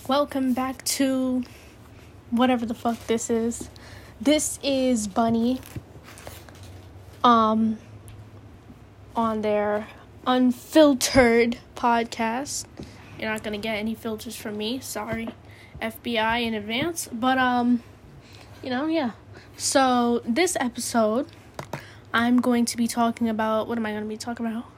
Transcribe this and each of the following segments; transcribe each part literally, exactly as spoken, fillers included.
Welcome back to whatever the fuck this is. This is Bunny um on their unfiltered podcast. You're not gonna get any filters from me, sorry, F B I in advance. But um you know, yeah. So this episode I'm going to be talking about what am I gonna be talking about?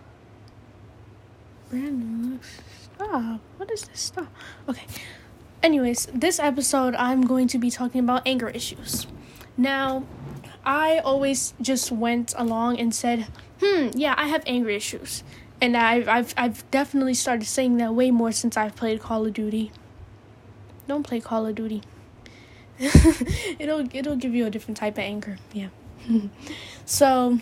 Random Stop. What is this stuff? Okay. Anyways, this episode, I'm going to be talking about anger issues. Now, I always just went along and said, hmm, yeah, I have anger issues. And I've, I've, I've definitely started saying that way more since I've played Call of Duty. Don't play Call of Duty. it'll, it'll give you a different type of anger. Yeah. So,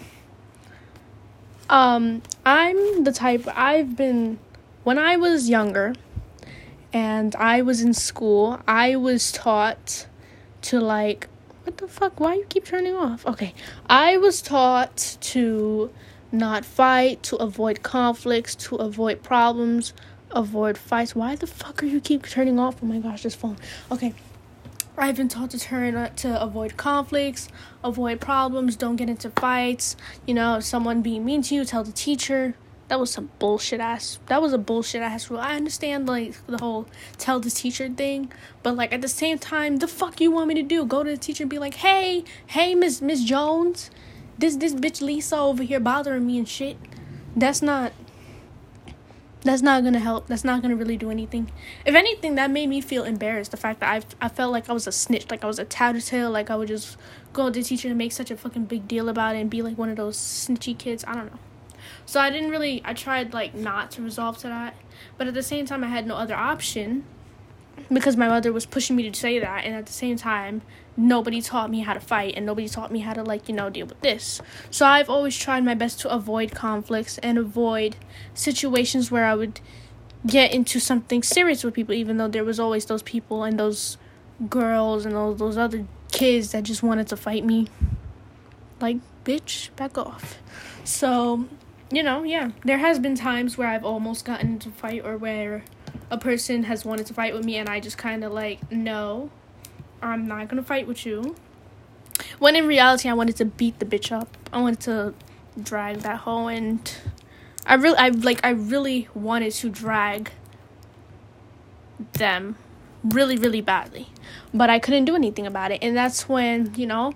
um, I'm the type, I've been... When I was younger and I was in school, I was taught to, like, what the fuck? Why you keep turning off? Okay. I was taught to not fight, to avoid conflicts, to avoid problems, avoid fights. Why the fuck are you keep turning off? Oh my gosh, this phone. Okay. I've been taught to turn to avoid conflicts, avoid problems, don't get into fights. You know, if someone being mean to you, tell the teacher. That was some bullshit ass, that was a bullshit ass rule. I understand, like, the whole tell the teacher thing, but, like, at the same time, the fuck you want me to do? Go to the teacher and be like, hey, hey, Miss Miss Jones, this, this bitch Lisa over here bothering me and shit. That's not, that's not gonna help. That's not gonna really do anything. If anything, that made me feel embarrassed. The fact that I I felt like I was a snitch, like I was a tattletale, like I would just go to the teacher and make such a fucking big deal about it and be like one of those snitchy kids. I don't know. So I didn't really, I tried, like, not to resolve to that. But at the same time, I had no other option because my mother was pushing me to say that. And at the same time, nobody taught me how to fight and nobody taught me how to, like, you know, deal with this. So I've always tried my best to avoid conflicts and avoid situations where I would get into something serious with people, even though there was always those people and those girls and all those other kids that just wanted to fight me. Like, bitch, back off. So... You know, yeah, there has been times where I've almost gotten into a fight or where a person has wanted to fight with me and I just kind of like, no, I'm not going to fight with you. When in reality, I wanted to beat the bitch up. I wanted to drag that hoe and I really, I like, I really wanted to drag them really, really badly. But I couldn't do anything about it. And that's when, you know...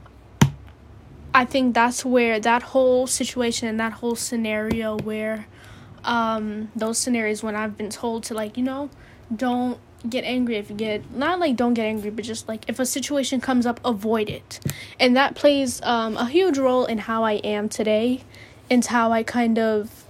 I think that's where that whole situation and that whole scenario where um, those scenarios when I've been told to, like, you know, don't get angry if you get, not like don't get angry, but just like if a situation comes up, avoid it. And that plays um, a huge role in how I am today and how I kind of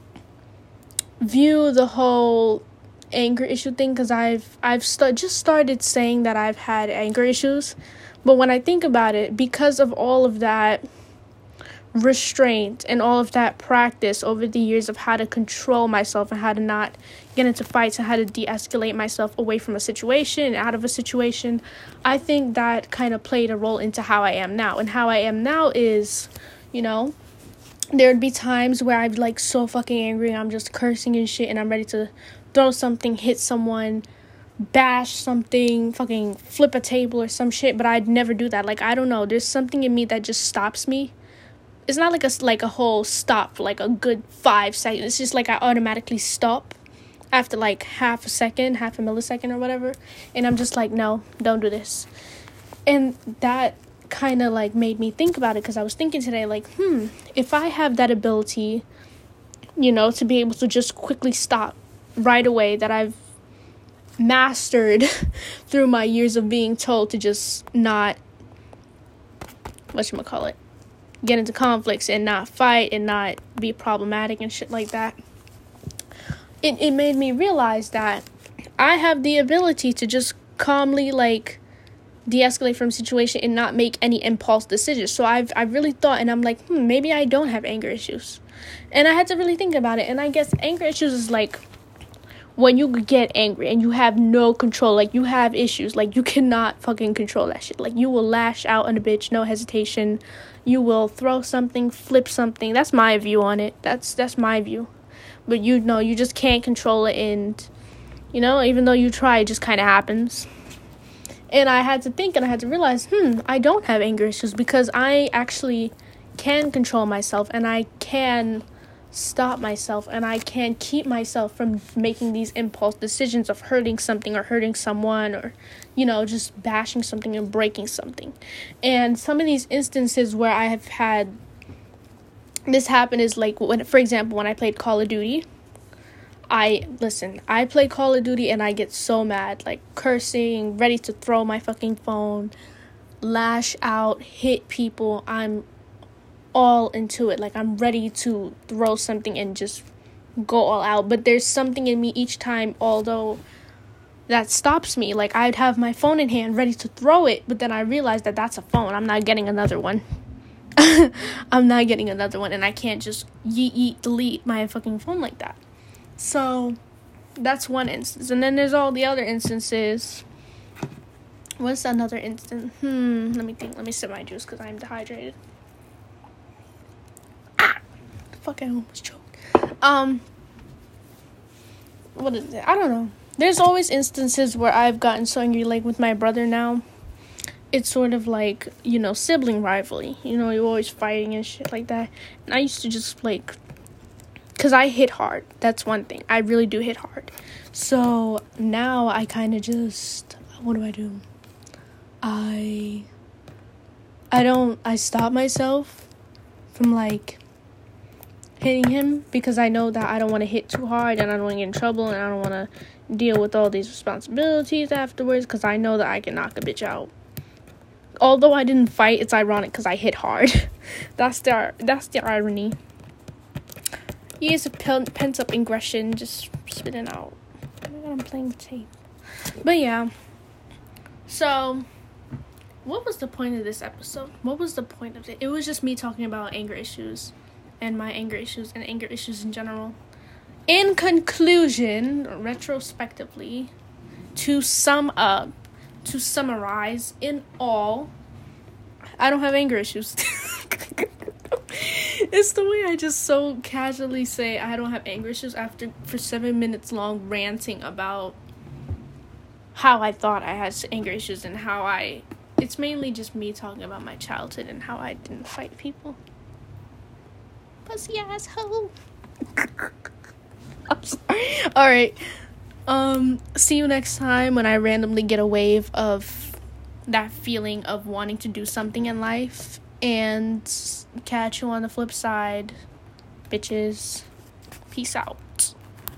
view the whole anger issue thing because I've, I've st- just started saying that I've had anger issues. But when I think about it, because of all of that restraint and all of that practice over the years of how to control myself and how to not get into fights and how to de-escalate myself away from a situation, out of a situation, I think that kind of played a role into how I am now. And how I am now is, you know, there'd be times where I'm like so fucking angry and I'm just cursing and shit and I'm ready to throw something, hit someone, bash something, fucking flip a table or some shit, but I'd never do that. Like, I don't know, there's something in me that just stops me. It's not like a, like a whole stop, like a good five seconds. It's just like I automatically stop after like half a second, half a millisecond or whatever. And I'm just like, no, don't do this. And that kind of like made me think about it because I was thinking today, like, hmm, if I have that ability, you know, to be able to just quickly stop right away that I've mastered through my years of being told to just not whatchamacallit get into conflicts and not fight and not be problematic and shit like that. It it made me realize that I have the ability to just calmly like de-escalate from a situation and not make any impulse decisions. So I've I've really thought and I'm like, hmm, maybe I don't have anger issues. And I had to really think about it. And I guess anger issues is like when you get angry and you have no control, like you have issues, like you cannot fucking control that shit. Like you will lash out on a bitch, no hesitation. You will throw something, flip something. That's my view on it. That's that's my view. But you know, you just can't control it and You know, even though you try, it just kind of happens. And I had to think and I had to realize, hmm, I don't have anger issues because I actually can control myself and I can stop myself and I can keep myself from making these impulse decisions of hurting something or hurting someone or, you know, just bashing something and breaking something. And some of these instances where I have had this happen is like, when, for example, when I played Call of Duty. I, listen, I play Call of Duty and I get so mad, like cursing, ready to throw my fucking phone, lash out, hit people. I'm all into it. Like, I'm ready to throw something and just go all out. But there's something in me each time, although that stops me. Like, I'd have my phone in hand ready to throw it, but then I realize that that's a phone. I'm not getting another one. I'm not getting another one, and I can't just yeet, yeet, delete my fucking phone like that. So, that's one instance. And then there's all the other instances. What's another instance? Hmm, let me think. Let me sip my juice because I'm dehydrated. Ah! Fuck, I almost choked. Um, what is it? I don't know. There's always instances where I've gotten so angry, like with my brother now. It's sort of like, you know, sibling rivalry. You know, you're always fighting and shit like that. And I used to just, like... Because I hit hard. That's one thing. I really do hit hard. So now I kind of just... What do I do? I... I don't... I stop myself from, like, hitting him. Because I know that I don't want to hit too hard. And I don't want to get in trouble. And I don't want to deal with all these responsibilities afterwards. Because I know that I can knock a bitch out. Although I didn't fight, it's ironic because I hit hard. that's the That's the irony. Years of pent-up aggression just spitting out. Oh my God, I'm playing with tape. But yeah. So, what was the point of this episode? What was the point of it? It was just me talking about anger issues. And my anger issues and anger issues in general. In conclusion, retrospectively, to sum up, to summarize, in all, I don't have anger issues. It's the way I just so casually say I don't have anger issues after for seven minutes long ranting about how I thought I had anger issues and how I... It's mainly just me talking about my childhood and how I didn't fight people. Pussy asshole. I'm sorry. Alright. Um, see you next time when I randomly get a wave of that feeling of wanting to do something in life. And catch you on the flip side, bitches. Peace out.